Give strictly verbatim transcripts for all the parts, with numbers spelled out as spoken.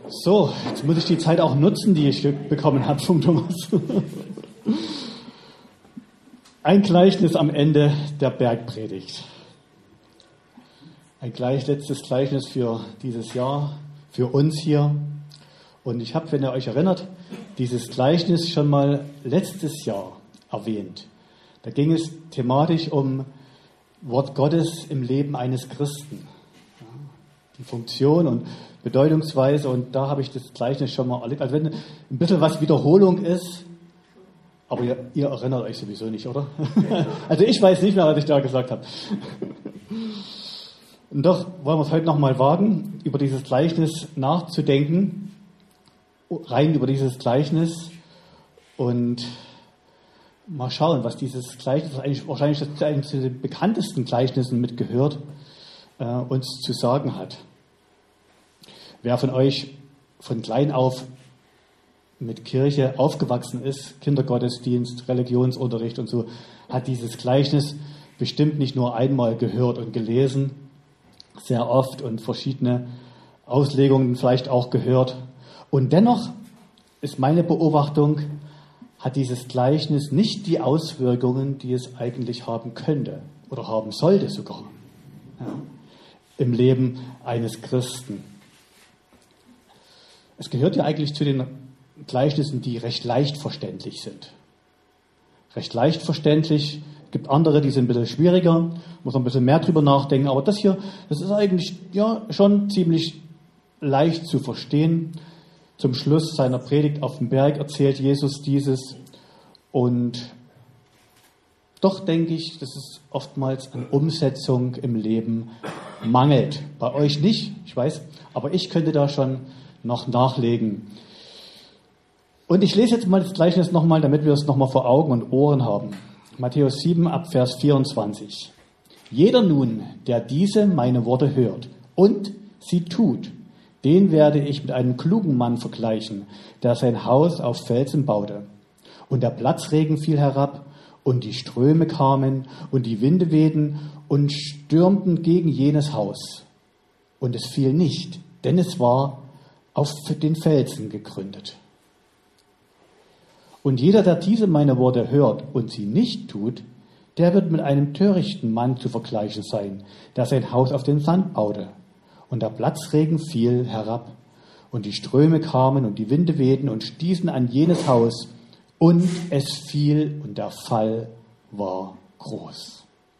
So, jetzt muss ich die Zeit auch nutzen, die ich bekommen habe vom Thomas. Ein Gleichnis am Ende der Bergpredigt. Ein gleich letztes Gleichnis für dieses Jahr, für uns hier. Und ich habe, wenn ihr euch erinnert, dieses Gleichnis schon mal letztes Jahr erwähnt. Da ging es thematisch um Wort Gottes im Leben eines Christen. Die Funktion und Bedeutungsweise, und da habe ich das Gleichnis schon mal erlebt. Also wenn ein bisschen was Wiederholung ist, aber ihr, ihr erinnert euch sowieso nicht, oder? Also ich weiß nicht mehr, was ich da gesagt habe. Und doch wollen wir es heute nochmal wagen, über dieses Gleichnis nachzudenken, rein über dieses Gleichnis und mal schauen, was dieses Gleichnis, was eigentlich wahrscheinlich zu einem zu den bekanntesten Gleichnissen mitgehört, äh, uns zu sagen hat. Wer von euch von klein auf mit Kirche aufgewachsen ist, Kindergottesdienst, Religionsunterricht und so, hat dieses Gleichnis bestimmt nicht nur einmal gehört und gelesen, sehr oft und verschiedene Auslegungen vielleicht auch gehört. Und dennoch ist meine Beobachtung, hat dieses Gleichnis nicht die Auswirkungen, die es eigentlich haben könnte oder haben sollte sogar, ja, im Leben eines Christen. Es gehört ja eigentlich zu den Gleichnissen, die recht leicht verständlich sind. Recht leicht verständlich. Es gibt andere, die sind ein bisschen schwieriger, muss man ein bisschen mehr drüber nachdenken. Aber das hier, das ist eigentlich ja schon ziemlich leicht zu verstehen. Zum Schluss seiner Predigt auf dem Berg erzählt Jesus dieses. Und doch denke ich, dass es oftmals an Umsetzung im Leben mangelt. Bei euch nicht, ich weiß, aber ich könnte da schon noch nachlegen. Und ich lese jetzt mal das Gleichnis nochmal, damit wir es nochmal vor Augen und Ohren haben. Matthäus sieben ab Vers vierundzwanzig. Jeder nun, der diese meine Worte hört und sie tut, den werde ich mit einem klugen Mann vergleichen, der sein Haus auf Felsen baute. Und der Platzregen fiel herab, und die Ströme kamen, und die Winde wehten und stürmten gegen jenes Haus. Und es fiel nicht, denn es war auf den Felsen gegründet. Und jeder, der diese meine Worte hört und sie nicht tut, der wird mit einem törichten Mann zu vergleichen sein, der sein Haus auf den Sand baute. Und der Platzregen fiel herab, und die Ströme kamen, und die Winde wehten und stießen an jenes Haus, und es fiel, und der Fall war groß.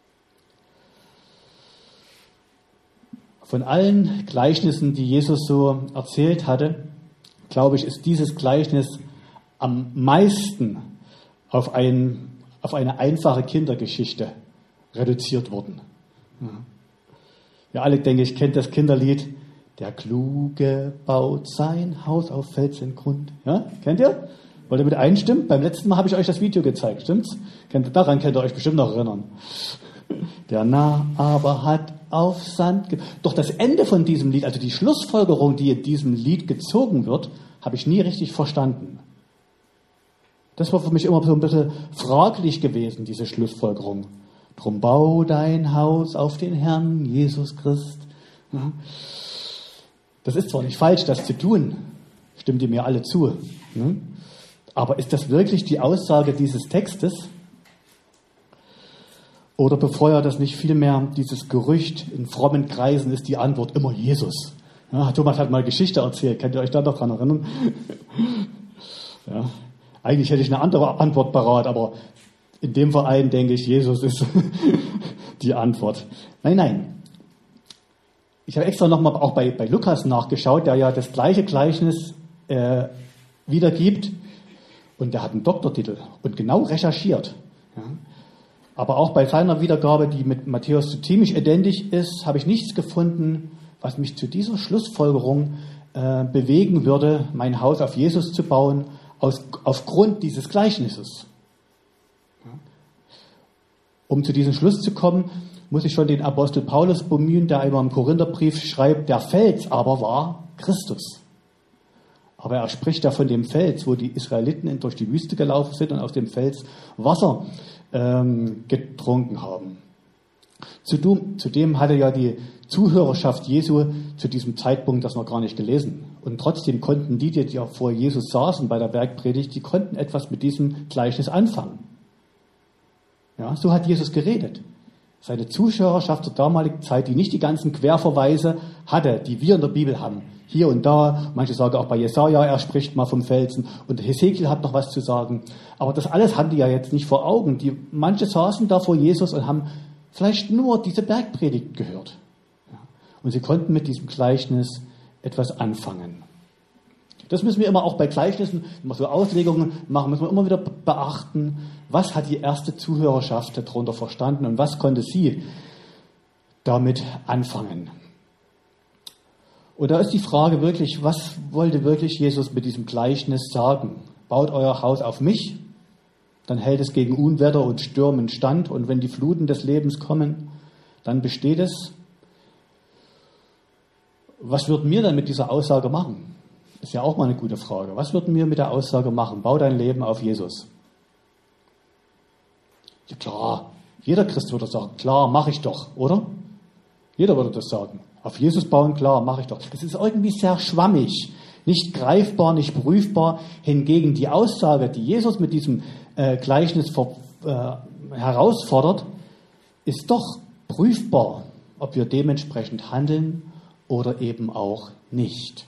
Von allen Gleichnissen, die Jesus so erzählt hatte, glaube ich, ist dieses Gleichnis am meisten auf, ein, auf eine einfache Kindergeschichte reduziert worden. Ja, alle, denke ich, kennt das Kinderlied, der Kluge baut sein Haus auf Felsengrund. Ja, kennt ihr? Wollt ihr mit einstimmen? Beim letzten Mal habe ich euch das Video gezeigt, stimmt's? Daran könnt ihr euch bestimmt noch erinnern. Der Narr aber hat auf Sand... Ge- Doch das Ende von diesem Lied, also die Schlussfolgerung, die in diesem Lied gezogen wird, habe ich nie richtig verstanden. Das war für mich immer so ein bisschen fraglich gewesen, diese Schlussfolgerung. Drum bau dein Haus auf den Herrn Jesus Christ. Das ist zwar nicht falsch, das zu tun, stimmt ihr mir alle zu. Aber ist das wirklich die Aussage dieses Textes? Oder befeuert das nicht vielmehr dieses Gerücht, in frommen Kreisen ist die Antwort immer Jesus? Ja, Thomas hat mal Geschichte erzählt, könnt ihr euch da noch dran erinnern? Ja, eigentlich hätte ich eine andere Antwort parat, aber in dem Verein denke ich, Jesus ist die Antwort. Nein, nein. Ich habe extra nochmal auch bei, bei Lukas nachgeschaut, der ja das gleiche Gleichnis äh, wiedergibt. Und der hat einen Doktortitel und genau recherchiert. Ja. Aber auch bei seiner Wiedergabe, die mit Matthäus so ziemlich identisch ist, habe ich nichts gefunden, was mich zu dieser Schlussfolgerung äh, bewegen würde, mein Haus auf Jesus zu bauen, aus, aufgrund dieses Gleichnisses. Ja. Um zu diesem Schluss zu kommen, muss ich schon den Apostel Paulus bemühen, der einmal im Korintherbrief schreibt, der Fels aber war Christus. Aber er spricht ja von dem Fels, wo die Israeliten durch die Wüste gelaufen sind und aus dem Fels Wasser ähm, getrunken haben. Zudem, zudem hatte ja die Zuhörerschaft Jesu zu diesem Zeitpunkt das noch gar nicht gelesen. Und trotzdem konnten die, die ja vor Jesus saßen bei der Bergpredigt, die konnten etwas mit diesem Gleichnis anfangen. Ja, so hat Jesus geredet. Seine Zuhörerschaft zur damaligen Zeit, die nicht die ganzen Querverweise hatte, die wir in der Bibel haben. Hier und da, manche sagen auch bei Jesaja, er spricht mal vom Felsen und Hesekiel hat noch was zu sagen. Aber das alles haben die ja jetzt nicht vor Augen. Die, manche saßen da vor Jesus und haben vielleicht nur diese Bergpredigt gehört. Ja. Und sie konnten mit diesem Gleichnis etwas anfangen. Das müssen wir immer auch bei Gleichnissen, wenn wir so Auslegungen machen, müssen wir immer wieder beachten, was hat die erste Zuhörerschaft darunter verstanden und was konnte sie damit anfangen. Und da ist die Frage wirklich, was wollte wirklich Jesus mit diesem Gleichnis sagen? Baut euer Haus auf mich, dann hält es gegen Unwetter und Stürmen stand und wenn die Fluten des Lebens kommen, dann besteht es. Was würden wir dann mit dieser Aussage machen? Ist ja auch mal eine gute Frage. Was würden wir mit der Aussage machen? Bau dein Leben auf Jesus. Ja klar, jeder Christ würde sagen, klar, mache ich doch, oder? Jeder würde das sagen. Auf Jesus bauen, klar, mache ich doch. Das ist irgendwie sehr schwammig, nicht greifbar, nicht prüfbar. Hingegen die Aussage, die Jesus mit diesem äh, Gleichnis ver, äh, herausfordert, ist doch prüfbar, ob wir dementsprechend handeln oder eben auch nicht.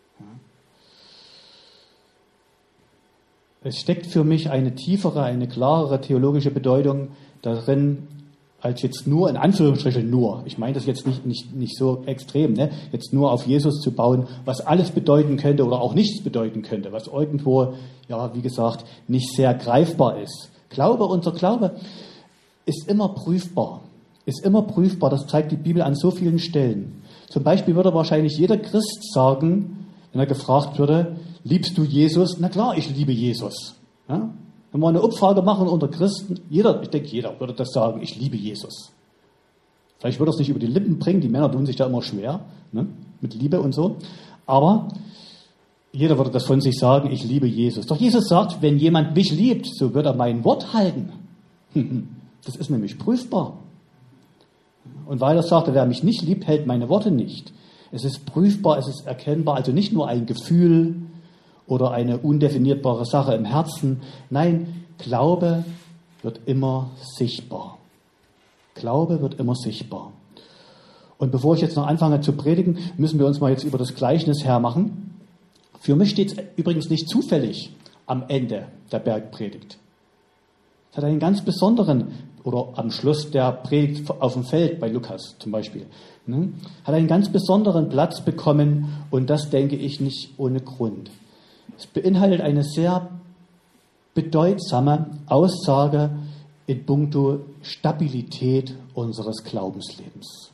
Es steckt für mich eine tiefere, eine klarere theologische Bedeutung darin, als jetzt nur, in Anführungsstrichen nur, ich meine das jetzt nicht, nicht, nicht so extrem, ne? Jetzt nur auf Jesus zu bauen, was alles bedeuten könnte oder auch nichts bedeuten könnte, was irgendwo, ja, wie gesagt, nicht sehr greifbar ist. Glaube, unser Glaube ist immer prüfbar, ist immer prüfbar, das zeigt die Bibel an so vielen Stellen. Zum Beispiel würde wahrscheinlich jeder Christ sagen, wenn er gefragt würde, liebst du Jesus? Na klar, ich liebe Jesus. Ja? Wenn wir eine Umfrage machen unter Christen, jeder, ich denke, jeder würde das sagen, ich liebe Jesus. Vielleicht würde er es nicht über die Lippen bringen, die Männer tun sich da immer schwer, ne? Mit Liebe und so. Aber jeder würde das von sich sagen, ich liebe Jesus. Doch Jesus sagt, wenn jemand mich liebt, so wird er mein Wort halten. Das ist nämlich prüfbar. Und weiter sagt er, wer mich nicht liebt, hält meine Worte nicht. Es ist prüfbar, es ist erkennbar, also nicht nur ein Gefühl oder eine undefinierbare Sache im Herzen. Nein, Glaube wird immer sichtbar. Glaube wird immer sichtbar. Und bevor ich jetzt noch anfange zu predigen, müssen wir uns mal jetzt über das Gleichnis hermachen. Für mich steht es übrigens nicht zufällig am Ende der Bergpredigt. Es hat einen ganz besonderen, oder am Schluss der Predigt auf dem Feld bei Lukas zum Beispiel, ne, hat einen ganz besonderen Platz bekommen und das denke ich nicht ohne Grund. Es beinhaltet eine sehr bedeutsame Aussage in puncto Stabilität unseres Glaubenslebens.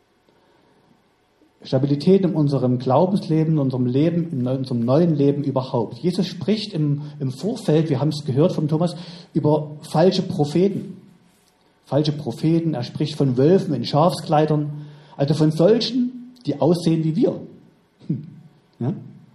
Stabilität in unserem Glaubensleben, in unserem Leben, in unserem neuen Leben überhaupt. Jesus spricht im, im Vorfeld, wir haben es gehört von Thomas, über falsche Propheten. Falsche Propheten, er spricht von Wölfen in Schafskleidern, also von solchen, die aussehen wie wir. Hm. Ja?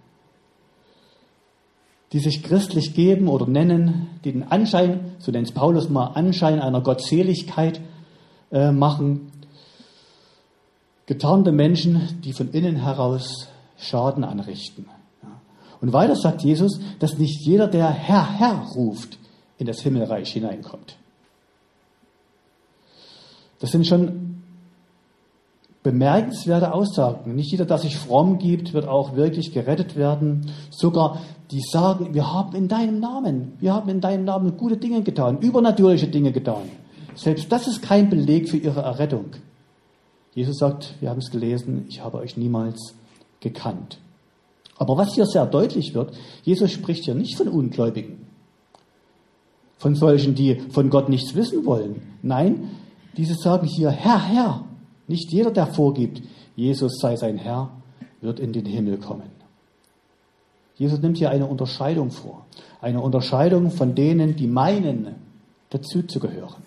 Die sich christlich geben oder nennen, die den Anschein, so nennt es Paulus mal, Anschein einer Gottseligkeit äh, machen. Getarnte Menschen, die von innen heraus Schaden anrichten. Ja. Und weiter sagt Jesus, dass nicht jeder, der Herr, Herr ruft, in das Himmelreich hineinkommt. Das sind schon bemerkenswerte Aussagen. Nicht jeder, der sich fromm gibt, wird auch wirklich gerettet werden. Sogar die sagen, wir haben in deinem Namen, wir haben in deinem Namen gute Dinge getan, übernatürliche Dinge getan. Selbst das ist kein Beleg für ihre Errettung. Jesus sagt, wir haben es gelesen, ich habe euch niemals gekannt. Aber was hier sehr deutlich wird, Jesus spricht hier nicht von Ungläubigen, von solchen, die von Gott nichts wissen wollen. Nein, diese sagen hier, Herr, Herr. Nicht jeder, der vorgibt, Jesus sei sein Herr, wird in den Himmel kommen. Jesus nimmt hier eine Unterscheidung vor. Eine Unterscheidung von denen, die meinen, dazuzugehören.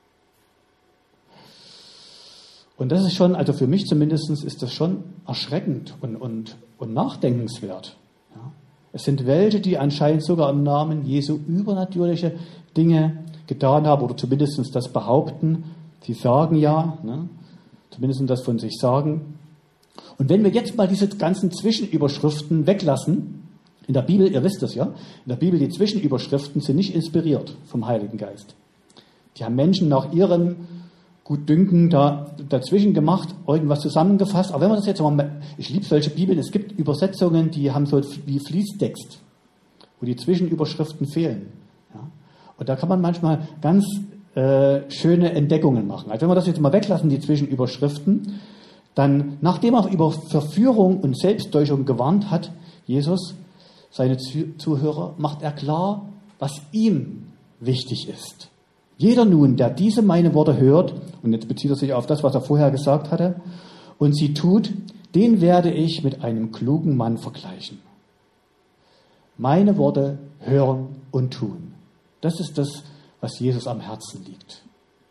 Und das ist schon, also für mich zumindest, ist das schon erschreckend und, und, und nachdenkenswert. Ja. Es sind welche, die anscheinend sogar im Namen Jesu übernatürliche Dinge getan haben oder zumindest das behaupten. Sie sagen ja, ne? Zumindest das von sich sagen. Und wenn wir jetzt mal diese ganzen Zwischenüberschriften weglassen, in der Bibel, ihr wisst das ja, in der Bibel, die Zwischenüberschriften sind nicht inspiriert vom Heiligen Geist. Die haben Menschen nach ihrem Gutdünken da dazwischen gemacht, irgendwas zusammengefasst. Aber wenn man das jetzt mal, ich liebe solche Bibeln, es gibt Übersetzungen, die haben so wie Fließtext, wo die Zwischenüberschriften fehlen. Ja? Und da kann man manchmal ganz äh, schöne Entdeckungen machen. Also wenn wir das jetzt mal weglassen, die Zwischenüberschriften, dann, nachdem er über Verführung und Selbsttäuschung gewarnt hat, Jesus, seine Zuhörer, macht er klar, was ihm wichtig ist. Jeder nun, der diese meine Worte hört, und jetzt bezieht er sich auf das, was er vorher gesagt hatte, und sie tut, den werde ich mit einem klugen Mann vergleichen. Meine Worte hören und tun. Das ist das, was Jesus am Herzen liegt.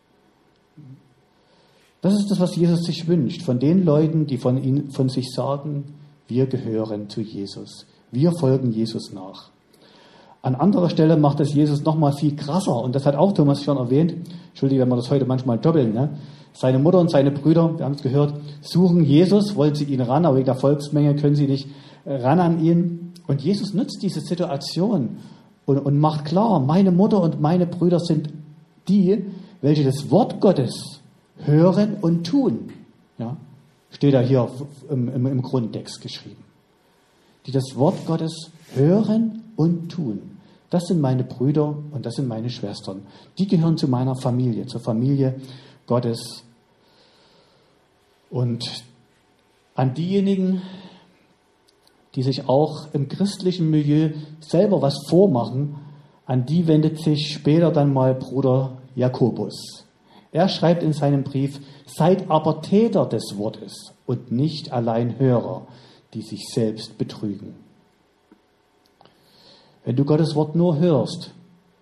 Das ist das, was Jesus sich wünscht, von den Leuten, die von, ihn, von sich sagen, wir gehören zu Jesus. Wir folgen Jesus nach. An anderer Stelle macht es Jesus noch mal viel krasser. Und das hat auch Thomas schon erwähnt. Entschuldige, wenn wir das heute manchmal doppeln. Ne? Seine Mutter und seine Brüder, wir haben es gehört, suchen Jesus, wollen sie ihn ran, aber wegen der Volksmenge können sie nicht ran an ihn. Und Jesus nutzt diese Situation und, und macht klar, meine Mutter und meine Brüder sind die, welche das Wort Gottes hören und tun. Ja? Steht da hier im, im, im Grundtext geschrieben. Die das Wort Gottes hören und tun. Das sind meine Brüder und das sind meine Schwestern. Die gehören zu meiner Familie, zur Familie Gottes. Und an diejenigen, die sich auch im christlichen Milieu selber was vormachen, an die wendet sich später dann mal Bruder Jakobus. Er schreibt in seinem Brief, seid aber Täter des Wortes und nicht allein Hörer, die sich selbst betrügen. Wenn du Gottes Wort nur hörst,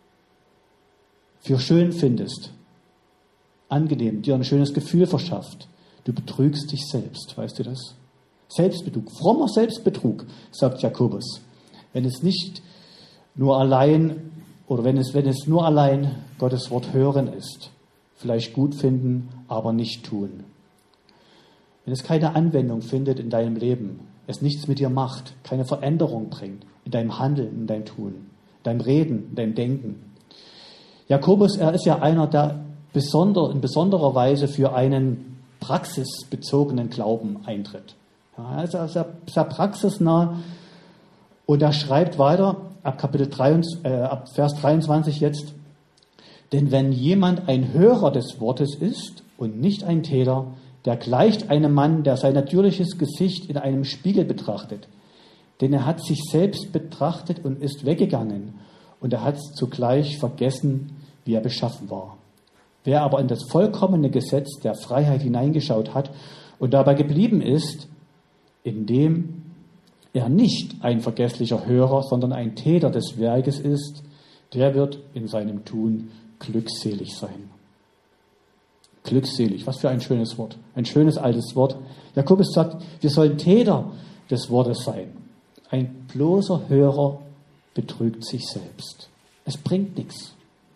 für schön findest, angenehm, dir ein schönes Gefühl verschafft, du betrügst dich selbst, weißt du das? Selbstbetrug, frommer Selbstbetrug, sagt Jakobus. Wenn es nicht nur allein, oder wenn es, wenn es nur allein Gottes Wort hören ist, vielleicht gut finden, aber nicht tun. Wenn es keine Anwendung findet in deinem Leben, es nichts mit dir macht, keine Veränderung bringt, in deinem Handeln, in deinem Tun, in deinem Reden, in deinem Denken. Jakobus, er ist ja einer, der besonder, in besonderer Weise für einen praxisbezogenen Glauben eintritt. Ja, er ist sehr, sehr praxisnah und er schreibt weiter, ab Kapitel drei, äh, ab Vers dreiundzwanzig jetzt, denn wenn jemand ein Hörer des Wortes ist und nicht ein Täter, der gleicht einem Mann, der sein natürliches Gesicht in einem Spiegel betrachtet. Denn er hat sich selbst betrachtet und ist weggegangen. Und er hat zugleich vergessen, wie er beschaffen war. Wer aber in das vollkommene Gesetz der Freiheit hineingeschaut hat und dabei geblieben ist, indem er nicht ein vergesslicher Hörer, sondern ein Täter des Werkes ist, der wird in seinem Tun glückselig sein. Glückselig, was für ein schönes Wort, ein schönes altes Wort. Jakobus sagt, wir sollen Täter des Wortes sein. Ein bloßer Hörer betrügt sich selbst. Es bringt nichts.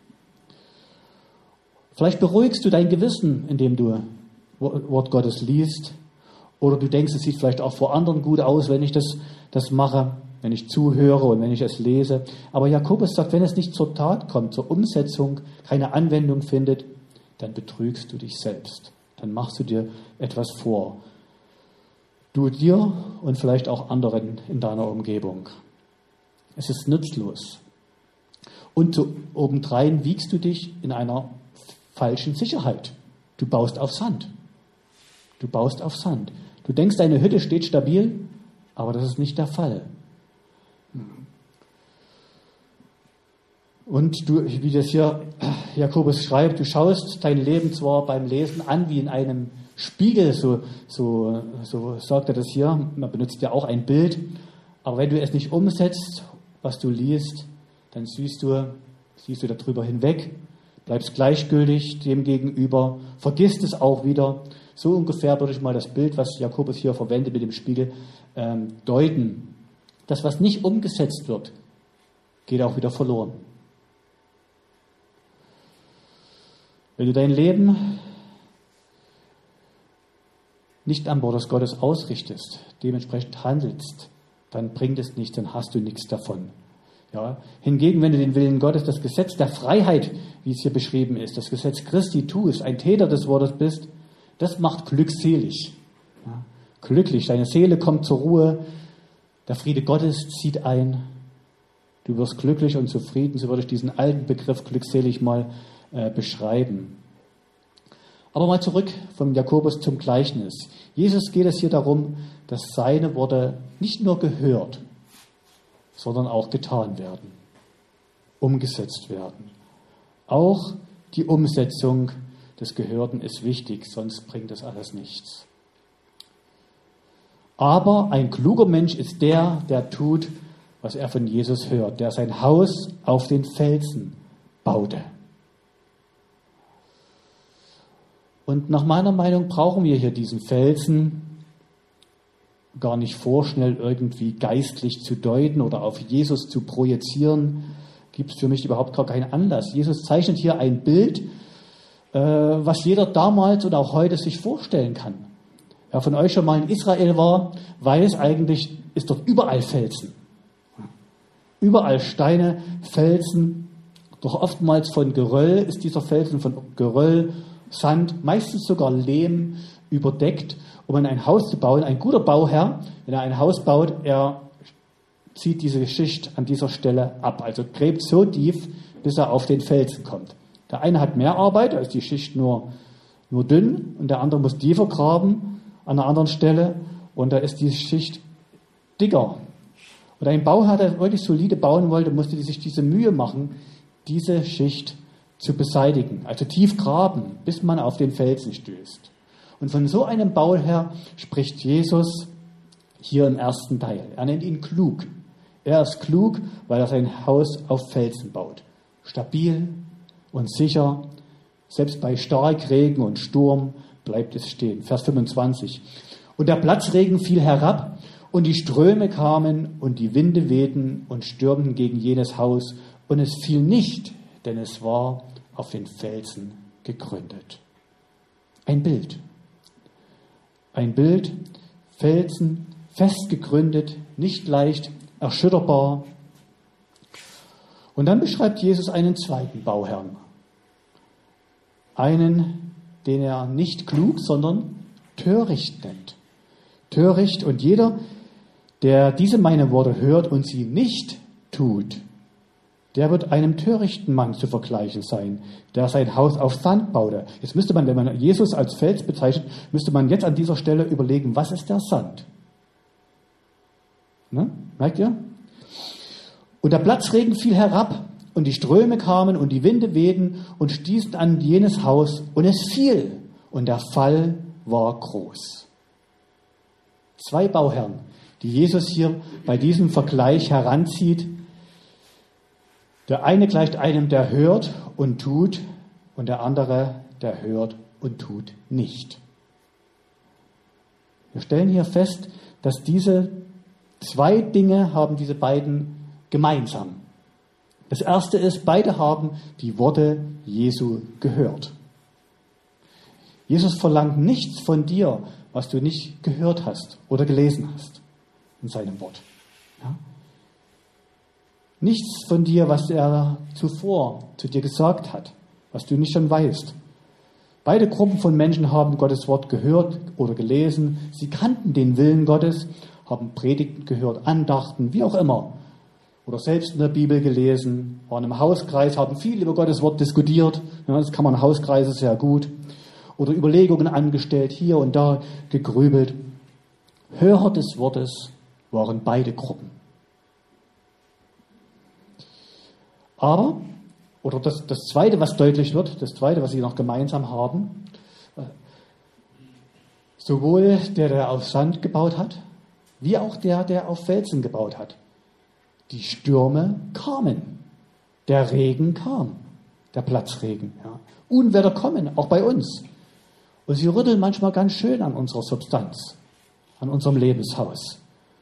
Vielleicht beruhigst du dein Gewissen, indem du Wort Gottes liest, oder du denkst, es sieht vielleicht auch vor anderen gut aus, wenn ich das, das mache, wenn ich zuhöre und wenn ich es lese. Aber Jakobus sagt, wenn es nicht zur Tat kommt, zur Umsetzung, keine Anwendung findet, dann betrügst du dich selbst. Dann machst du dir etwas vor. Du dir und vielleicht auch anderen in deiner Umgebung. Es ist nutzlos. Und so obendrein wiegst du dich in einer falschen Sicherheit. Du baust auf Sand. Du baust auf Sand. Du denkst, deine Hütte steht stabil, aber das ist nicht der Fall. Und du, wie das hier Jakobus schreibt, du schaust dein Leben zwar beim Lesen an wie in einem Spiegel, so, so, so sagt er das hier, man benutzt ja auch ein Bild, aber wenn du es nicht umsetzt, was du liest, dann siehst du, siehst du darüber hinweg, bleibst gleichgültig dem gegenüber, vergisst es auch wieder. So ungefähr würde ich mal das Bild, was Jakobus hier verwendet mit dem Spiegel, ähm, deuten. Das, was nicht umgesetzt wird, geht auch wieder verloren. Wenn du dein Leben nicht am Wort des Gottes ausrichtest, dementsprechend handelst, dann bringt es nichts, dann hast du nichts davon. Ja? Hingegen, wenn du den Willen Gottes, das Gesetz der Freiheit, wie es hier beschrieben ist, das Gesetz Christi tust, ein Täter des Wortes bist, das macht glückselig. Ja? Glücklich, deine Seele kommt zur Ruhe, der Friede Gottes zieht ein, du wirst glücklich und zufrieden, so würde ich diesen alten Begriff glückselig mal äh, beschreiben. Aber mal zurück vom Jakobus zum Gleichnis. Jesus geht es hier darum, dass seine Worte nicht nur gehört, sondern auch getan werden, umgesetzt werden. Auch die Umsetzung des Gehörten ist wichtig, sonst bringt das alles nichts. Aber ein kluger Mensch ist der, der tut, was er von Jesus hört, der sein Haus auf den Felsen baute. Und nach meiner Meinung brauchen wir hier diesen Felsen gar nicht vorschnell irgendwie geistlich zu deuten oder auf Jesus zu projizieren. Gibt es für mich überhaupt gar keinen Anlass. Jesus zeichnet hier ein Bild, äh, was jeder damals und auch heute sich vorstellen kann. Wer von euch schon mal in Israel war, weiß eigentlich, ist dort überall Felsen. Überall Steine, Felsen, doch oftmals von Geröll ist dieser Felsen von Geröll, Sand, meistens sogar Lehm überdeckt, um ein Haus zu bauen. Ein guter Bauherr, wenn er ein Haus baut, er zieht diese Schicht an dieser Stelle ab, also gräbt so tief, bis er auf den Felsen kommt. Der eine hat mehr Arbeit, da ist die Schicht nur, nur dünn, und der andere muss tiefer graben an einer anderen Stelle, und da ist die Schicht dicker. Und ein Bauherr, der wirklich solide bauen wollte, musste sich diese Mühe machen, diese Schicht zu beseitigen, also tief graben, bis man auf den Felsen stößt. Und von so einem Bauherr spricht Jesus hier im ersten Teil. Er nennt ihn klug. Er ist klug, weil er sein Haus auf Felsen baut. Stabil und sicher. Selbst bei Starkregen und Sturm bleibt es stehen. Vers fünfundzwanzig. Und der Platzregen fiel herab, und die Ströme kamen, und die Winde wehten und stürmten gegen jenes Haus, und es fiel nicht, denn es war auf den Felsen gegründet. Ein Bild. Ein Bild, Felsen, fest gegründet, nicht leicht erschütterbar. Und dann beschreibt Jesus einen zweiten Bauherrn. Einen, den er nicht klug, sondern töricht nennt. Töricht, und jeder, der diese meine Worte hört und sie nicht tut, der wird einem törichten Mann zu vergleichen sein, der sein Haus auf Sand baute. Jetzt müsste man, wenn man Jesus als Fels bezeichnet, müsste man jetzt an dieser Stelle überlegen, was ist der Sand? Ne? Merkt ihr? Und der Platzregen fiel herab, und die Ströme kamen, und die Winde wehten und stießen an jenes Haus, und es fiel, und der Fall war groß. Zwei Bauherren, die Jesus hier bei diesem Vergleich heranzieht. Der eine gleicht einem, der hört und tut, und der andere, der hört und tut nicht. Wir stellen hier fest, dass diese zwei Dinge haben diese beiden gemeinsam. Das erste ist, beide haben die Worte Jesu gehört. Jesus verlangt nichts von dir, was du nicht gehört hast oder gelesen hast in seinem Wort. Ja? Nichts von dir, was er zuvor zu dir gesagt hat, was du nicht schon weißt. Beide Gruppen von Menschen haben Gottes Wort gehört oder gelesen. Sie kannten den Willen Gottes, haben Predigten gehört, Andachten, wie auch immer. Oder selbst in der Bibel gelesen, waren im Hauskreis, haben viel über Gottes Wort diskutiert. Ja, das kann man in Hauskreise sehr gut. Oder Überlegungen angestellt, hier und da gegrübelt. Hörer des Wortes waren beide Gruppen. Aber, oder das, das Zweite, was deutlich wird, das Zweite, was sie noch gemeinsam haben, sowohl der, der auf Sand gebaut hat, wie auch der, der auf Felsen gebaut hat. Die Stürme kamen, der Regen kam, der Platzregen. Ja. Unwetter kommen, auch bei uns. Und sie rütteln manchmal ganz schön an unserer Substanz, an unserem Lebenshaus.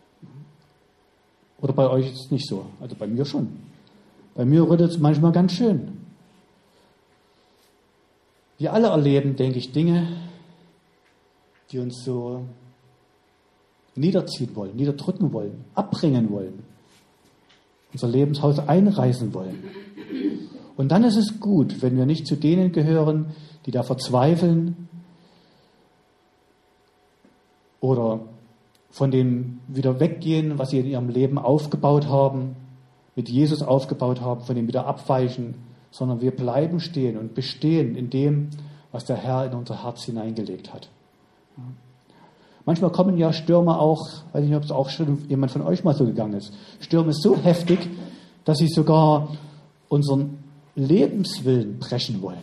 Oder bei euch ist es nicht so, also bei mir schon. Bei mir rüttelt es manchmal ganz schön. Wir alle erleben, denke ich, Dinge, die uns so niederziehen wollen, niederdrücken wollen, abbringen wollen, unser Lebenshaus einreißen wollen. Und dann ist es gut, wenn wir nicht zu denen gehören, die da verzweifeln oder von dem wieder weggehen, was sie in ihrem Leben aufgebaut haben, mit Jesus aufgebaut haben, von dem wieder abweichen, sondern wir bleiben stehen und bestehen in dem, was der Herr in unser Herz hineingelegt hat. Ja. Manchmal kommen ja Stürme auch, weiß nicht, ob es auch schon jemand von euch mal so gegangen ist, Stürme so heftig, dass sie sogar unseren Lebenswillen brechen wollen.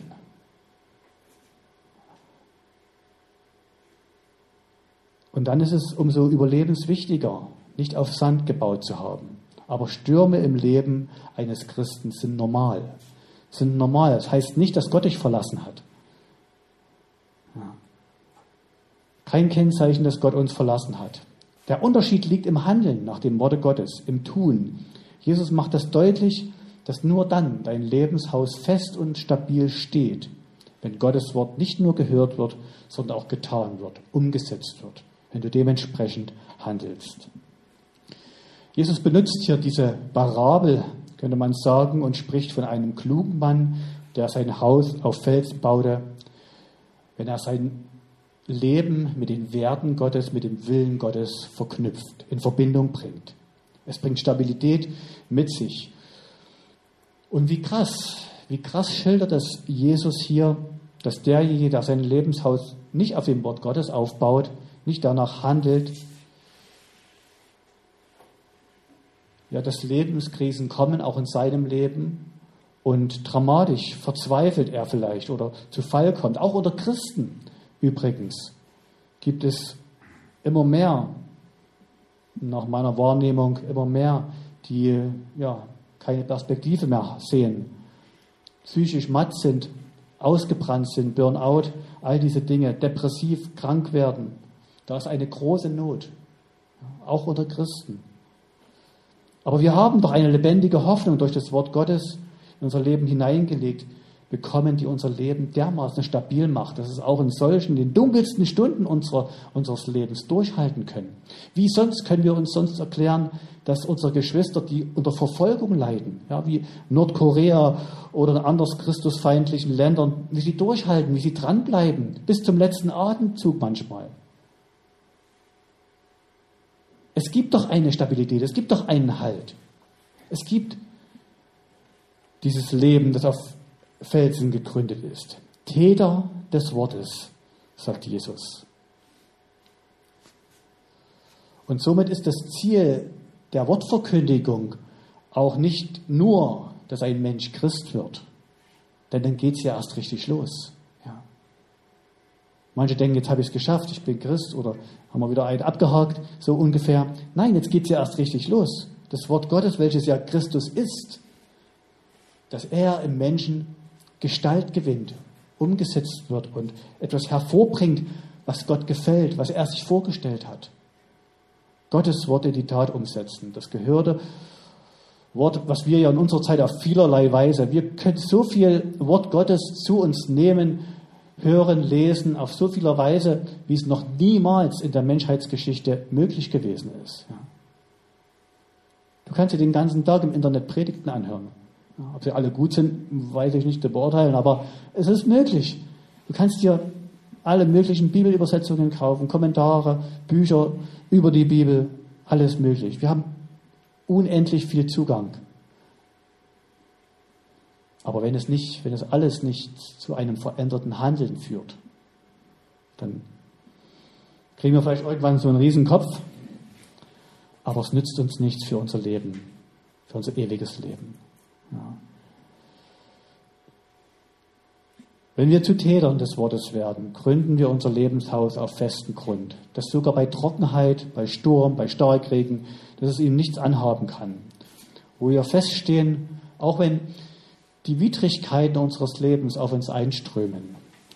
Und dann ist es umso überlebenswichtiger, nicht auf Sand gebaut zu haben. Aber Stürme im Leben eines Christen sind normal. Sind normal. Das heißt nicht, dass Gott dich verlassen hat. Ja. Kein Kennzeichen, dass Gott uns verlassen hat. Der Unterschied liegt im Handeln nach dem Worte Gottes, im Tun. Jesus macht das deutlich, dass nur dann dein Lebenshaus fest und stabil steht, wenn Gottes Wort nicht nur gehört wird, sondern auch getan wird, umgesetzt wird, wenn du dementsprechend handelst. Jesus benutzt hier diese Parabel, könnte man sagen, und spricht von einem klugen Mann, der sein Haus auf Felsen baute, wenn er sein Leben mit den Werten Gottes, mit dem Willen Gottes verknüpft, in Verbindung bringt. Es bringt Stabilität mit sich. Und wie krass, wie krass schildert es Jesus hier, dass derjenige, der sein Lebenshaus nicht auf dem Wort Gottes aufbaut, nicht danach handelt, ja, dass Lebenskrisen kommen, auch in seinem Leben, und dramatisch verzweifelt er vielleicht oder zu Fall kommt. Auch unter Christen übrigens gibt es immer mehr, nach meiner Wahrnehmung, immer mehr, die ja keine Perspektive mehr sehen, psychisch matt sind, ausgebrannt sind, Burnout, all diese Dinge, depressiv, krank werden. Da ist eine große Not, auch unter Christen. Aber wir haben doch eine lebendige Hoffnung durch das Wort Gottes in unser Leben hineingelegt bekommen, die unser Leben dermaßen stabil macht, dass es auch in solchen, den dunkelsten Stunden unserer, unseres Lebens durchhalten können. Wie sonst können wir uns sonst erklären, dass unsere Geschwister, die unter Verfolgung leiden, ja, wie Nordkorea oder in anderen christusfeindlichen Ländern, wie sie durchhalten, wie sie dranbleiben, bis zum letzten Atemzug manchmal. Es gibt doch eine Stabilität, es gibt doch einen Halt. Es gibt dieses Leben, das auf Felsen gegründet ist. Täter des Wortes, sagt Jesus. Und somit ist das Ziel der Wortverkündigung auch nicht nur, dass ein Mensch Christ wird, denn dann geht es ja erst richtig los. Ja. Manche denken, jetzt habe ich es geschafft, ich bin Christ, oder haben wir wieder einen abgehakt, so ungefähr. Nein, jetzt geht es ja erst richtig los. Das Wort Gottes, welches ja Christus ist, dass er im Menschen Gestalt gewinnt, umgesetzt wird und etwas hervorbringt, was Gott gefällt, was er sich vorgestellt hat. Gottes Wort in die Tat umsetzen. Das gehörte Wort, was wir ja in unserer Zeit auf vielerlei Weise, wir können so viel Wort Gottes zu uns nehmen, hören, lesen, auf so vieler Weise, wie es noch niemals in der Menschheitsgeschichte möglich gewesen ist. Ja. Du kannst dir den ganzen Tag im Internet Predigten anhören. Ob sie alle gut sind, weiß ich nicht zu beurteilen, aber es ist möglich. Du kannst dir alle möglichen Bibelübersetzungen kaufen, Kommentare, Bücher über die Bibel, alles möglich. Wir haben unendlich viel Zugang. Aber wenn es nicht, wenn es alles nicht zu einem veränderten Handeln führt, dann kriegen wir vielleicht irgendwann so einen Riesenkopf, aber es nützt uns nichts für unser Leben, für unser ewiges Leben. Ja. Wenn wir zu Tätern des Wortes werden, gründen wir unser Lebenshaus auf festen Grund, das sogar bei Trockenheit, bei Sturm, bei Starkregen, dass es ihm nichts anhaben kann. Wo wir feststehen, auch wenn die Widrigkeiten unseres Lebens auf uns einströmen.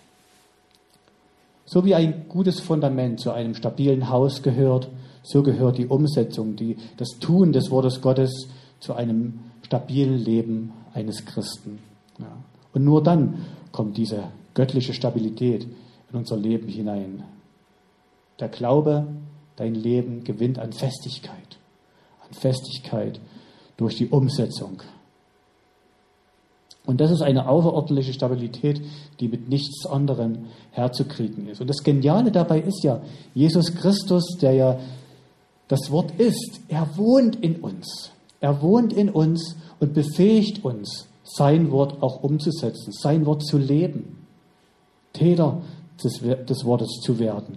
So wie ein gutes Fundament zu einem stabilen Haus gehört, so gehört die Umsetzung, die, das Tun des Wortes Gottes zu einem stabilen Leben eines Christen. Ja. Und nur dann kommt diese göttliche Stabilität in unser Leben hinein. Der Glaube, dein Leben gewinnt an Festigkeit. An Festigkeit durch die Umsetzung. Und das ist eine außerordentliche Stabilität, die mit nichts anderem herzukriegen ist. Und das Geniale dabei ist ja, Jesus Christus, der ja das Wort ist, er wohnt in uns. Er wohnt in uns und befähigt uns, sein Wort auch umzusetzen, sein Wort zu leben, Täter des, des Wortes zu werden.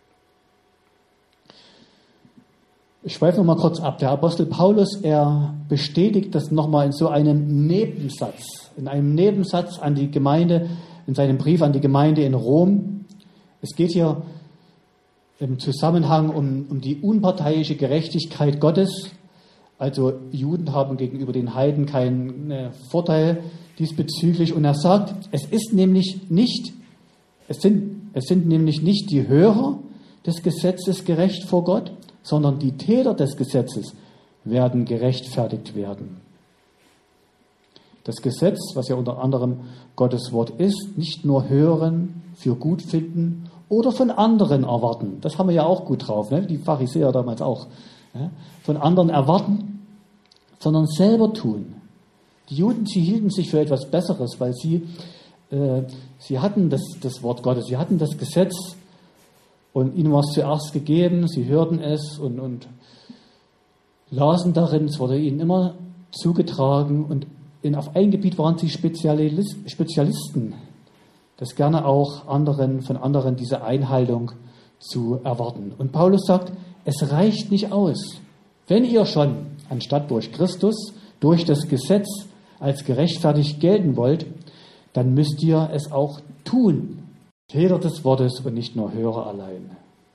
Ich schweife nochmal kurz ab. Der Apostel Paulus, er bestätigt das nochmal in so einem Nebensatz, in einem Nebensatz an die Gemeinde, in seinem Brief an die Gemeinde in Rom. Es geht hier im Zusammenhang um, um die unparteiische Gerechtigkeit Gottes. Also Juden haben gegenüber den Heiden keinen Vorteil diesbezüglich. Und er sagt, es ist nämlich nicht, es sind, es sind nämlich nicht die Hörer des Gesetzes gerecht vor Gott, sondern die Täter des Gesetzes werden gerechtfertigt werden. Das Gesetz, was ja unter anderem Gottes Wort ist, nicht nur hören, für gut finden oder von anderen erwarten. Das haben wir ja auch gut drauf, ne? Die Pharisäer damals auch. Ja? Von anderen erwarten, sondern selber tun. Die Juden, sie hielten sich für etwas Besseres, weil sie, äh, sie hatten das, das Wort Gottes, sie hatten das Gesetz und ihnen war es zuerst gegeben, sie hörten es und, und lasen darin, es wurde ihnen immer zugetragen und in, auf ein Gebiet waren sie Spezialist, Spezialisten, das gerne auch anderen, von anderen diese Einhaltung zu erwarten. Und Paulus sagt, es reicht nicht aus. Wenn ihr schon, anstatt durch Christus, durch das Gesetz als gerechtfertigt gelten wollt, dann müsst ihr es auch tun. Täter des Wortes und nicht nur Hörer allein.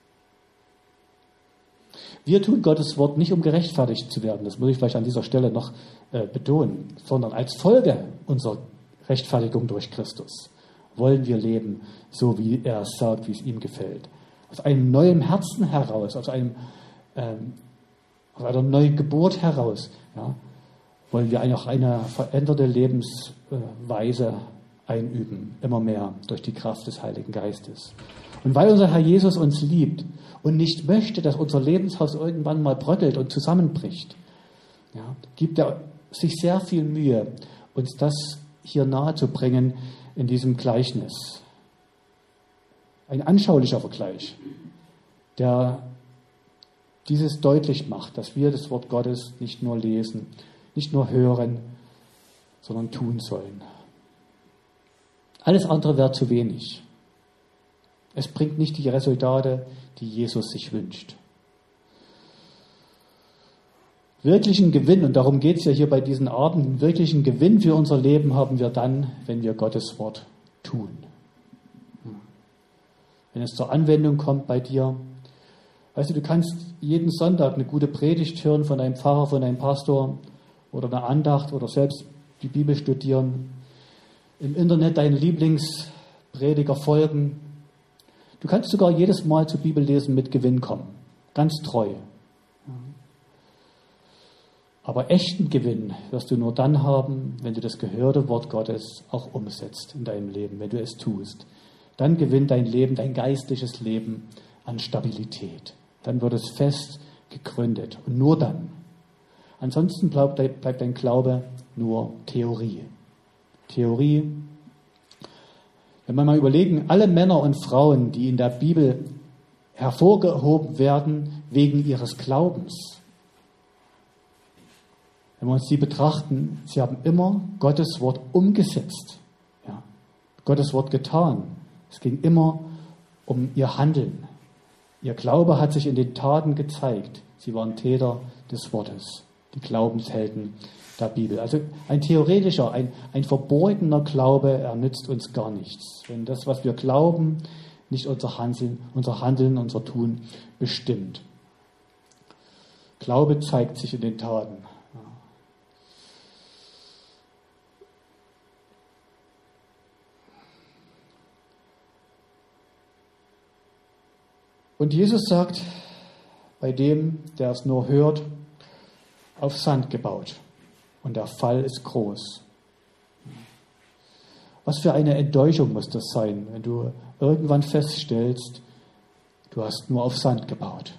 Wir tun Gottes Wort nicht, um gerechtfertigt zu werden, das muss ich vielleicht an dieser Stelle noch äh, betonen, sondern als Folge unserer Rechtfertigung durch Christus wollen wir leben, so wie er es sagt, wie es ihm gefällt. Aus einem neuen Herzen heraus, aus, einem, ähm, aus einer neuen Geburt heraus, ja, wollen wir auch eine veränderte Lebensweise einüben, immer mehr durch die Kraft des Heiligen Geistes. Und weil unser Herr Jesus uns liebt und nicht möchte, dass unser Lebenshaus irgendwann mal bröckelt und zusammenbricht, ja, gibt er sich sehr viel Mühe, uns das hier nahe zu bringen in diesem Gleichnis. Ein anschaulicher Vergleich, der dieses deutlich macht, dass wir das Wort Gottes nicht nur lesen, nicht nur hören, sondern tun sollen. Alles andere wäre zu wenig. Es bringt nicht die Resultate, die Jesus sich wünscht. Wirklichen Gewinn, und darum geht es ja hier bei diesen Abenden, wirklichen Gewinn für unser Leben haben wir dann, wenn wir Gottes Wort tun. Wenn es zur Anwendung kommt bei dir. Weißt du, du kannst jeden Sonntag eine gute Predigt hören von einem Pfarrer, von einem Pastor oder eine Andacht oder selbst die Bibel studieren. Im Internet deinen Lieblingsprediger folgen. Du kannst sogar jedes Mal zur Bibellesen mit Gewinn kommen. Ganz treu. Aber echten Gewinn wirst du nur dann haben, wenn du das gehörte Wort Gottes auch umsetzt in deinem Leben, wenn du es tust. Dann gewinnt dein Leben, dein geistliches Leben an Stabilität. Dann wird es fest gegründet. Und nur dann. Ansonsten bleibt dein Glaube nur Theorie. Theorie. Wenn wir mal überlegen, alle Männer und Frauen, die in der Bibel hervorgehoben werden wegen ihres Glaubens, wenn wir uns die betrachten, sie haben immer Gottes Wort umgesetzt, ja, Gottes Wort getan. Es ging immer um ihr Handeln. Ihr Glaube hat sich in den Taten gezeigt. Sie waren Täter des Wortes, die Glaubenshelden der Bibel. Also ein theoretischer, ein, ein verborgener Glaube, er nützt uns gar nichts. Wenn das, was wir glauben, nicht unser Handeln, unser Handeln, unser Tun bestimmt. Glaube zeigt sich in den Taten. Und Jesus sagt, bei dem, der es nur hört, auf Sand gebaut. Und der Fall ist groß. Was für eine Enttäuschung muss das sein, wenn du irgendwann feststellst, Du hast nur auf Sand gebaut.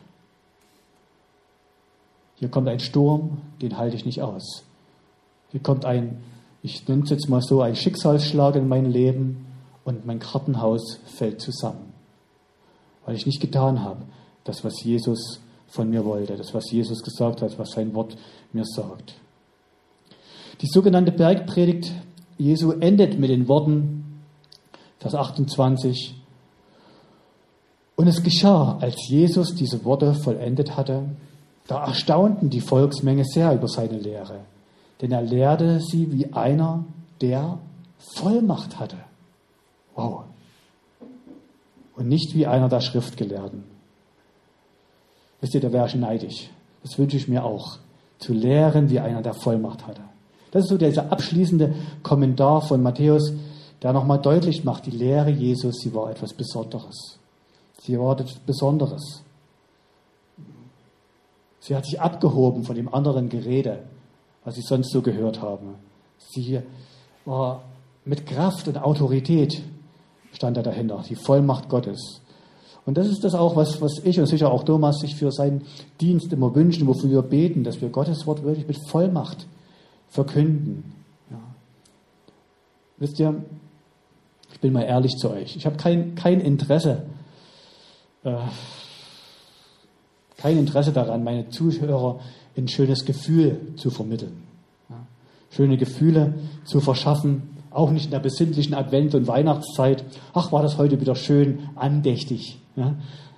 Hier kommt ein Sturm, den halte ich nicht aus. Hier kommt ein, ich nenne es jetzt mal so, ein Schicksalsschlag in mein Leben und mein Kartenhaus fällt zusammen. Weil ich nicht getan habe, das, was Jesus von mir wollte, das, was Jesus gesagt hat, was sein Wort mir sagt. Die sogenannte Bergpredigt Jesu endet mit den Worten, Vers achtundzwanzig, und es geschah, als Jesus diese Worte vollendet hatte, da erstaunten die Volksmenge sehr über seine Lehre, denn er lehrte sie wie einer, der Vollmacht hatte. Wow. Und nicht wie einer der Schriftgelehrten. Wisst ihr, da wäre ich neidisch. Das wünsche ich mir auch. Zu lehren, wie einer, der Vollmacht hatte. Das ist so dieser abschließende Kommentar von Matthäus, der nochmal deutlich macht, die Lehre Jesus, sie war etwas Besonderes. Sie war etwas Besonderes. Sie hat sich abgehoben von dem anderen Gerede, was sie sonst so gehört haben. Sie war mit Kraft und Autorität, stand da dahinter, die Vollmacht Gottes. Und das ist das auch, was, was ich und sicher auch Thomas sich für seinen Dienst immer wünschen, wofür wir beten, dass wir Gottes Wort wirklich mit Vollmacht verkünden. Ja. Wisst ihr, ich bin mal ehrlich zu euch, ich habe kein, kein Interesse, äh, kein Interesse daran, meine Zuhörer ein schönes Gefühl zu vermitteln. Ja. Schöne Gefühle zu verschaffen, auch nicht in der besinnlichen Advent- und Weihnachtszeit. Ach, war das heute wieder schön andächtig. Ja.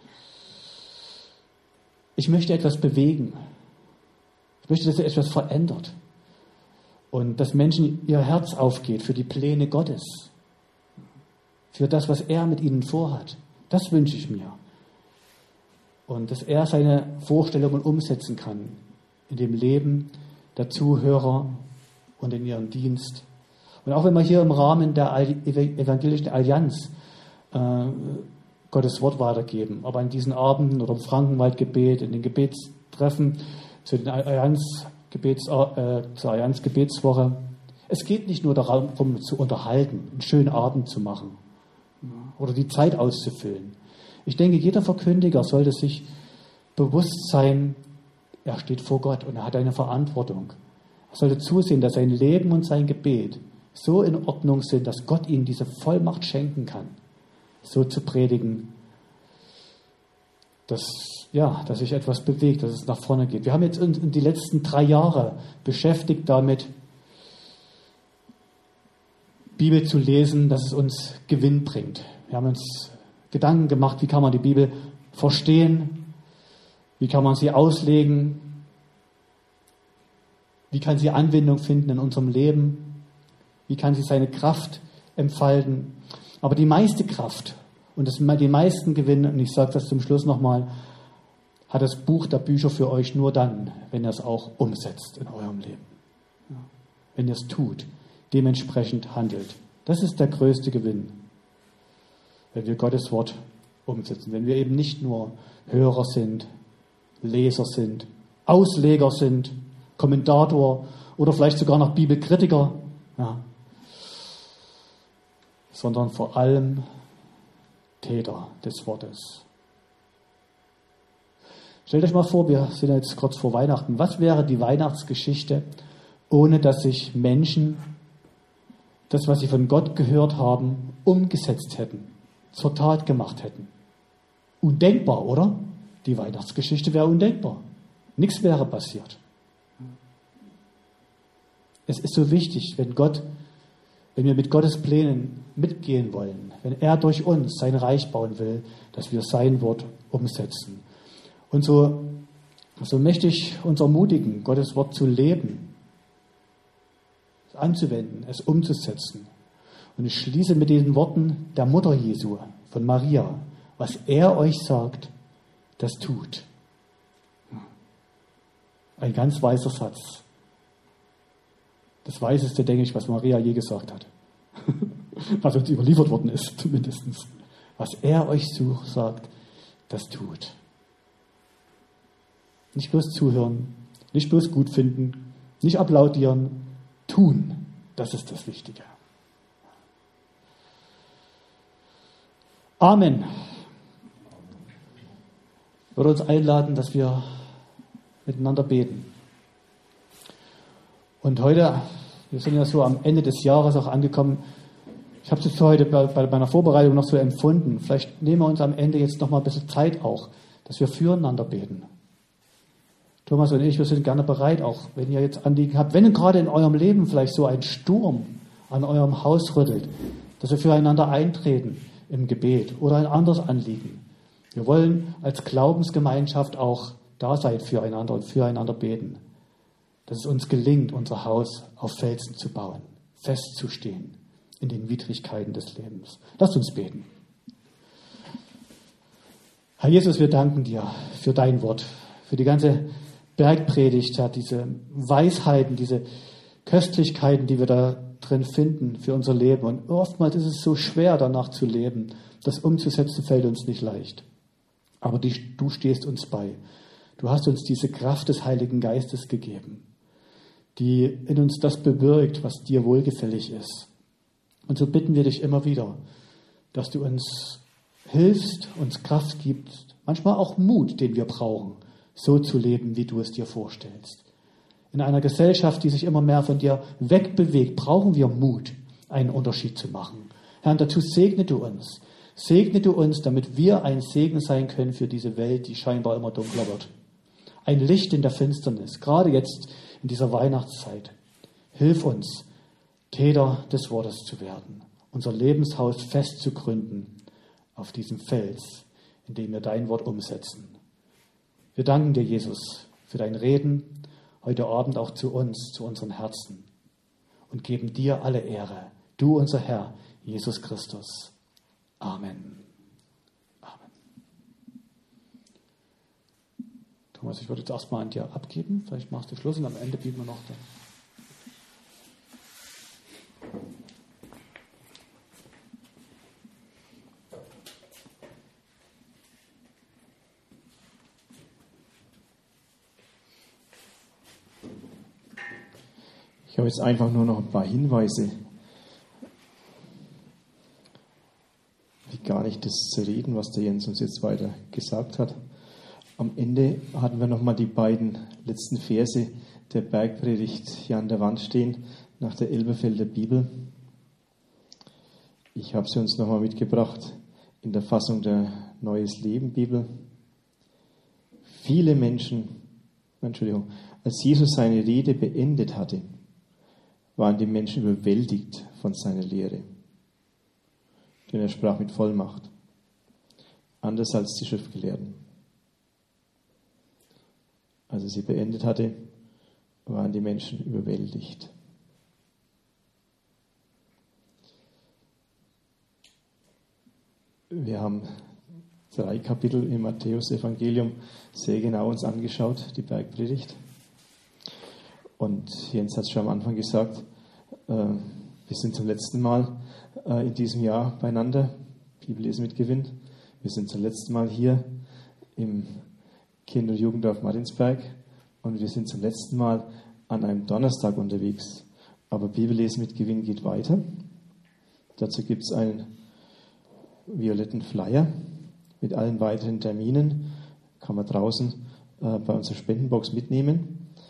Ich möchte etwas bewegen. Ich möchte, dass sich etwas verändert. Und dass Menschen ihr Herz aufgeht für die Pläne Gottes. Für das, was er mit ihnen vorhat. Das wünsche ich mir. Und dass er seine Vorstellungen umsetzen kann in dem Leben der Zuhörer und in ihrem Dienst. Und auch wenn wir hier im Rahmen der evangelischen Allianz äh, Gottes Wort weitergeben, aber an diesen Abenden oder im Frankenwaldgebet, in den Gebetstreffen zu den Allianz Gebets, äh, zur Allianz-Gebetswoche. Es geht nicht nur darum, zu unterhalten, einen schönen Abend zu machen oder die Zeit auszufüllen. Ich denke, jeder Verkündiger sollte sich bewusst sein, er steht vor Gott und er hat eine Verantwortung. Er sollte zusehen, dass sein Leben und sein Gebet so in Ordnung sind, dass Gott ihm diese Vollmacht schenken kann, so zu predigen, dass, ja, dass sich etwas bewegt, dass es nach vorne geht. Wir haben jetzt in, in die letzten drei Jahre beschäftigt damit, Bibel zu lesen, dass es uns Gewinn bringt. Wir haben uns Gedanken gemacht, wie kann man die Bibel verstehen, wie kann man sie auslegen, wie kann sie Anwendung finden in unserem Leben, wie kann sie seine Kraft entfalten. Aber die meiste Kraft und das, die meisten Gewinne, und ich sage das zum Schluss nochmal, hat das Buch der Bücher für euch nur dann, wenn ihr es auch umsetzt in eurem Leben. Ja. Wenn ihr es tut, dementsprechend handelt. Das ist der größte Gewinn, wenn wir Gottes Wort umsetzen. Wenn wir eben nicht nur Hörer sind, Leser sind, Ausleger sind, Kommentator oder vielleicht sogar noch Bibelkritiker, ja, sondern vor allem Täter des Wortes. Stellt euch mal vor, wir sind jetzt kurz vor Weihnachten. Was wäre die Weihnachtsgeschichte, ohne dass sich Menschen das, was sie von Gott gehört haben, umgesetzt hätten, zur Tat gemacht hätten? Undenkbar, oder? Die Weihnachtsgeschichte wäre undenkbar. Nichts wäre passiert. Es ist so wichtig, wenn Gott, wenn wir mit Gottes Plänen mitgehen wollen, wenn er durch uns sein Reich bauen will, dass wir sein Wort umsetzen. Und so, so möchte ich uns ermutigen, Gottes Wort zu leben, es anzuwenden, es umzusetzen. Und ich schließe mit diesen Worten der Mutter Jesu, von Maria. Was er euch sagt, das tut. Ein ganz weiser Satz. Das Weiseste, denke ich, was Maria je gesagt hat. Was uns überliefert worden ist, zumindest. Was er euch so sagt, das tut. Nicht bloß zuhören, nicht bloß gut finden, nicht applaudieren, tun. Das ist das Wichtige. Amen. Ich würde uns einladen, dass wir miteinander beten. Und heute, wir sind ja so am Ende des Jahres auch angekommen, ich habe es für heute bei, bei meiner Vorbereitung noch so empfunden. Vielleicht nehmen wir uns am Ende jetzt noch mal ein bisschen Zeit auch, dass wir füreinander beten. Thomas und ich, wir sind gerne bereit, auch wenn ihr jetzt Anliegen habt, wenn gerade in eurem Leben vielleicht so ein Sturm an eurem Haus rüttelt, dass wir füreinander eintreten im Gebet oder ein anderes Anliegen. Wir wollen als Glaubensgemeinschaft auch da sein füreinander und füreinander beten. Dass es uns gelingt, unser Haus auf Felsen zu bauen, festzustehen in den Widrigkeiten des Lebens. Lasst uns beten. Herr Jesus, wir danken dir für dein Wort, für die ganze Bergpredigt, Herr, diese Weisheiten, diese Köstlichkeiten, die wir da drin finden für unser Leben. Und oftmals ist es so schwer, danach zu leben. Das umzusetzen fällt uns nicht leicht. Aber die, du stehst uns bei. Du hast uns diese Kraft des Heiligen Geistes gegeben, die in uns das bewirkt, was dir wohlgefällig ist. Und so bitten wir dich immer wieder, dass du uns hilfst, uns Kraft gibst, manchmal auch Mut, den wir brauchen, so zu leben, wie du es dir vorstellst. In einer Gesellschaft, die sich immer mehr von dir wegbewegt, brauchen wir Mut, einen Unterschied zu machen. Herr, und dazu segne du uns. Segne du uns, damit wir ein Segen sein können für diese Welt, die scheinbar immer dunkler wird. Ein Licht in der Finsternis, gerade jetzt in dieser Weihnachtszeit. Hilf uns, Täter des Wortes zu werden, unser Lebenshaus fest zu gründen auf diesem Fels, in dem wir dein Wort umsetzen. Wir danken dir, Jesus, für dein Reden, heute Abend auch zu uns, zu unseren Herzen und geben dir alle Ehre, du unser Herr, Jesus Christus. Amen. Amen. Thomas, ich würde jetzt erstmal an dir abgeben. Vielleicht machst du Schluss und am Ende bieten wir noch da. Ich habe jetzt einfach nur noch ein paar Hinweise, wie gar nicht das zu reden, was der Jens uns jetzt weiter gesagt hat. Am Ende hatten wir nochmal die beiden letzten Verse der Bergpredigt hier an der Wand stehen, nach der Elberfelder Bibel. Ich habe sie uns nochmal mitgebracht in der Fassung der Neues Leben Bibel. Viele Menschen, Entschuldigung, als Jesus seine Rede beendet hatte, waren die Menschen überwältigt von seiner Lehre. Denn er sprach mit Vollmacht. Anders als die Schriftgelehrten. Als er sie beendet hatte, waren die Menschen überwältigt. Wir haben drei Kapitel im Matthäus-Evangelium sehr genau uns angeschaut, die Bergpredigt. Und Jens hat es schon am Anfang gesagt, äh, wir sind zum letzten Mal äh, in diesem Jahr beieinander, Bibellesen mit Gewinn. Wir sind zum letzten Mal hier im Kinder- und Jugenddorf Martinsberg und wir sind zum letzten Mal an einem Donnerstag unterwegs. Aber Bibellesen mit Gewinn geht weiter. Dazu gibt es einen violetten Flyer mit allen weiteren Terminen. Kann man draußen äh, bei unserer Spendenbox mitnehmen.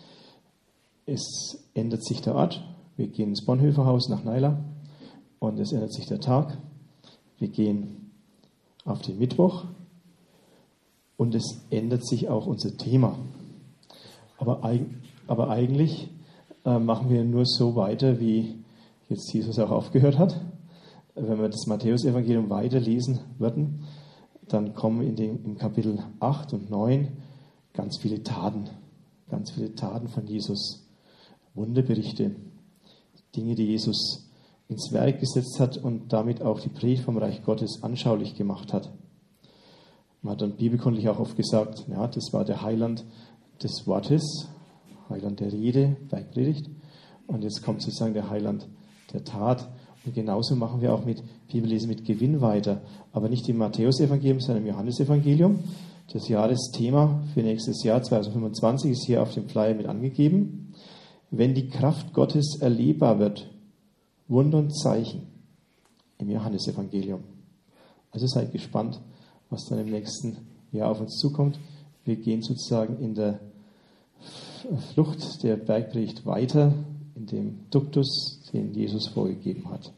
Es ändert sich der Ort. Wir gehen ins Bonhoeffer-Haus nach Naila und es ändert sich der Tag. Wir gehen auf den Mittwoch und es ändert sich auch unser Thema. Aber, aber eigentlich äh, machen wir nur so weiter, wie jetzt Jesus auch aufgehört hat. Wenn wir das Matthäus-Evangelium weiterlesen würden, dann kommen in den, im Kapitel acht und neun ganz viele Taten, ganz viele Taten von Jesus. Wunderberichte, Dinge, die Jesus ins Werk gesetzt hat und damit auch die Predigt vom Reich Gottes anschaulich gemacht hat. Man hat dann bibelkundlich auch oft gesagt, ja, das war der Heiland des Wortes, Heiland der Rede, Bergpredigt. Und jetzt kommt sozusagen der Heiland der Tat. Und genauso machen wir auch mit Bibellesen mit Gewinn weiter. Aber nicht im Matthäus-Evangelium, sondern im Johannes-Evangelium. Das Jahresthema für nächstes Jahr zweitausendfünfundzwanzig ist hier auf dem Flyer mit angegeben. Wenn die Kraft Gottes erlebbar wird, Wunder und Zeichen im Johannesevangelium. Also seid gespannt, was dann im nächsten Jahr auf uns zukommt. Wir gehen sozusagen in der Flucht der Bergpredigt weiter, in dem Duktus, den Jesus vorgegeben hat.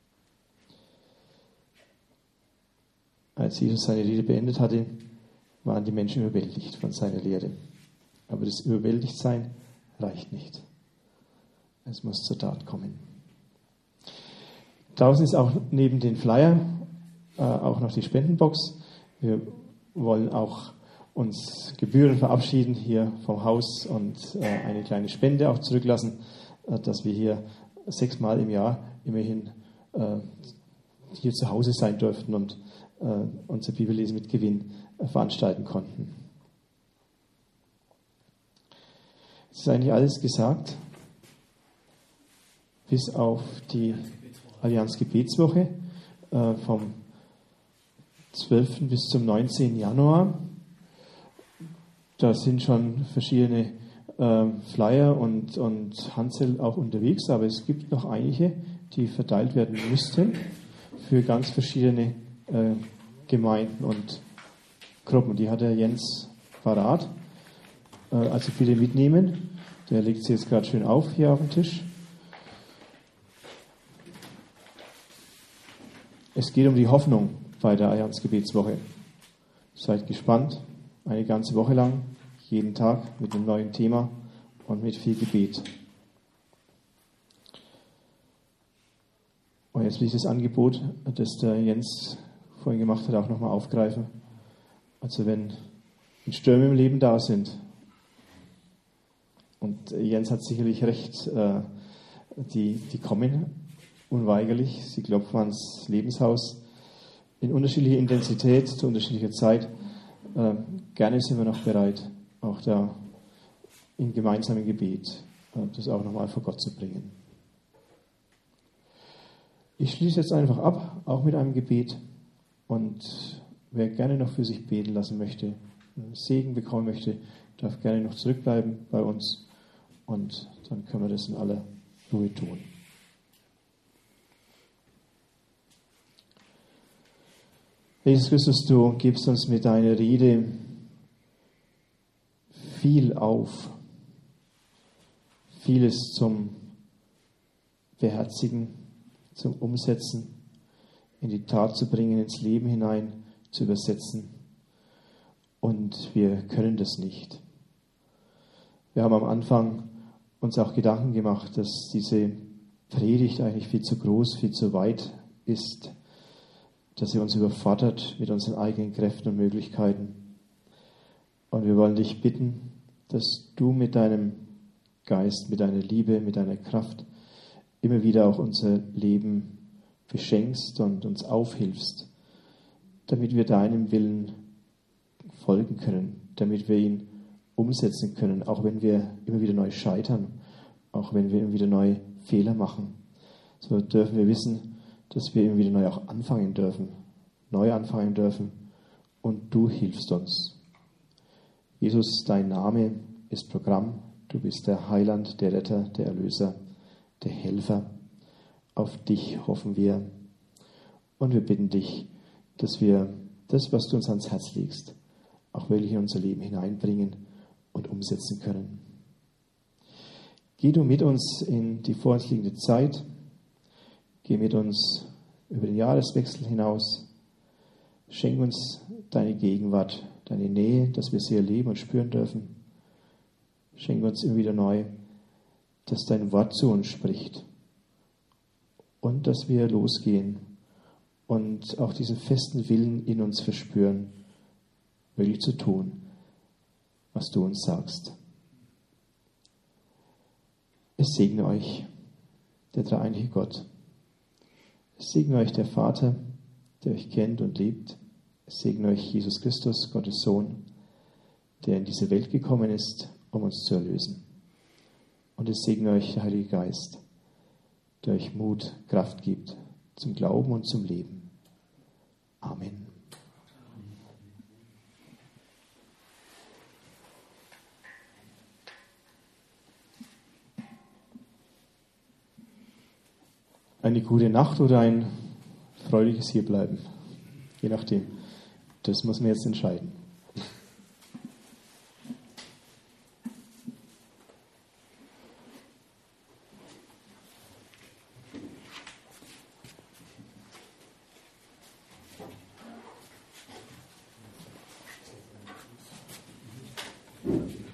Als Jesus seine Rede beendet hatte, waren die Menschen überwältigt von seiner Lehre. Aber das Überwältigtsein reicht nicht. Es muss zur Tat kommen. Draußen ist auch neben den Flyer äh, auch noch die Spendenbox. Wir wollen auch uns Gebühren verabschieden hier vom Haus und äh, eine kleine Spende auch zurücklassen, äh, dass wir hier sechsmal im Jahr immerhin äh, hier zu Hause sein durften und äh, unser Bibellesen mit Gewinn äh, veranstalten konnten. Es ist eigentlich alles gesagt, bis auf die Allianz Gebetswoche äh, vom zwölften bis zum neunzehnten Januar. Da sind schon verschiedene äh, Flyer und, und Hansel auch unterwegs, aber es gibt noch einige, die verteilt werden müssten für ganz verschiedene äh, Gemeinden und Gruppen. Die hat der Jens parat. Äh, also bitte mitnehmen. Der legt sie jetzt gerade schön auf hier auf den Tisch. Es geht um die Hoffnung bei der Allianz Gebetswoche. Seid gespannt. Eine ganze Woche lang, jeden Tag mit einem neuen Thema und mit viel Gebet. Und jetzt will ich das Angebot, das der Jens vorhin gemacht hat, auch nochmal aufgreifen. Also wenn Stürme im Leben da sind, und Jens hat sicherlich recht, die, die kommen unweigerlich, sie klopfen ans Lebenshaus in unterschiedlicher Intensität, zu unterschiedlicher Zeit. Äh, gerne sind wir noch bereit, auch da im gemeinsamen Gebet äh, das auch nochmal vor Gott zu bringen. Ich schließe jetzt einfach ab, auch mit einem Gebet. Und wer gerne noch für sich beten lassen möchte, Segen bekommen möchte, darf gerne noch zurückbleiben bei uns. Und dann können wir das in aller Ruhe tun. Jesus Christus, du gibst uns mit deiner Rede viel auf, vieles zum Beherzigen, zum Umsetzen, in die Tat zu bringen, ins Leben hinein zu übersetzen. Und wir können das nicht. Wir haben am Anfang uns auch Gedanken gemacht, dass diese Predigt eigentlich viel zu groß, viel zu weit ist, dass sie uns überfordert mit unseren eigenen Kräften und Möglichkeiten. Und wir wollen dich bitten, dass du mit deinem Geist, mit deiner Liebe, mit deiner Kraft immer wieder auch unser Leben beschenkst und uns aufhilfst, damit wir deinem Willen folgen können, damit wir ihn umsetzen können, auch wenn wir immer wieder neu scheitern, auch wenn wir immer wieder neue Fehler machen. So dürfen wir wissen, dass wir immer wieder neu auch anfangen dürfen, neu anfangen dürfen und du hilfst uns. Jesus, dein Name ist Programm, du bist der Heiland, der Retter, der Erlöser, der Helfer. Auf dich hoffen wir und wir bitten dich, dass wir das, was du uns ans Herz legst, auch wirklich in unser Leben hineinbringen und umsetzen können. Geh du mit uns in die vor uns liegende Zeit, geh mit uns über den Jahreswechsel hinaus. Schenk uns deine Gegenwart, deine Nähe, dass wir sie erleben und spüren dürfen. Schenk uns immer wieder neu, dass dein Wort zu uns spricht und dass wir losgehen und auch diesen festen Willen in uns verspüren, wirklich zu tun, was du uns sagst. Es segne euch, der dreieinige Gott. Es segne euch der Vater, der euch kennt und liebt. Es segne euch Jesus Christus, Gottes Sohn, der in diese Welt gekommen ist, um uns zu erlösen. Und es segne euch der Heilige Geist, der euch Mut, Kraft gibt zum Glauben und zum Leben. Amen. Eine gute Nacht oder ein freudiges Hierbleiben. Je nachdem. Das muss man jetzt entscheiden. Amen.